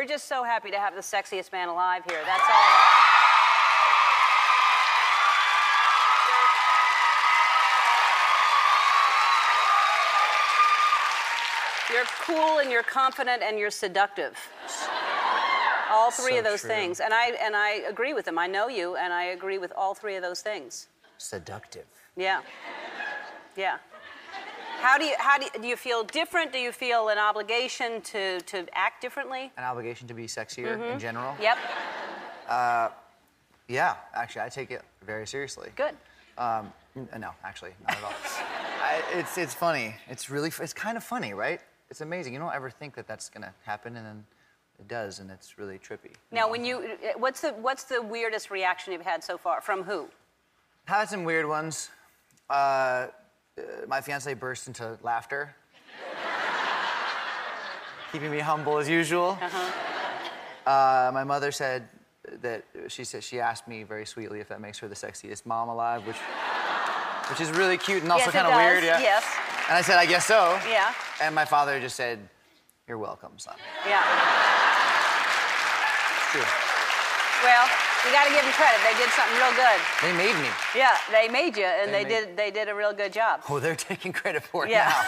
We're just so happy to have the sexiest man alive here. That's all. You're cool and you're confident and you're seductive. All three of those things. And I agree with them. I know you, and I agree with all three of those things. Seductive. Yeah. Yeah. Do you feel different? Do you feel an obligation to act differently? An obligation to be sexier in general? Yep. Yeah, actually, I take it very seriously. Good. No, actually, not at all. It's funny. It's kind of funny, right? It's amazing. You don't ever think that that's gonna happen, and then it does, and it's really trippy. Now, what's the weirdest reaction you've had so far? From who? I've had some weird ones. My fiance burst into laughter, keeping me humble as usual. My mother said that she asked me very sweetly if that makes her the sexiest mom alive, which is really cute and also kind of weird. Yeah. Yes. And I said, I guess so. Yeah. And my father just said, "You're welcome, son." Yeah. It's true. Well, you got to give them credit. They did something real good. They made me. Yeah, they made you, and they did a real good job. Oh, they're taking credit for it Yeah. now.